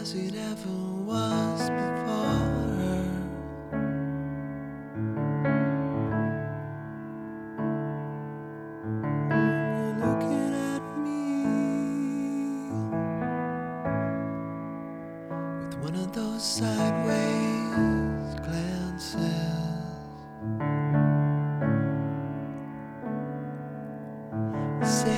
as it ever was before. You're looking at me with one of those sideways glances. Say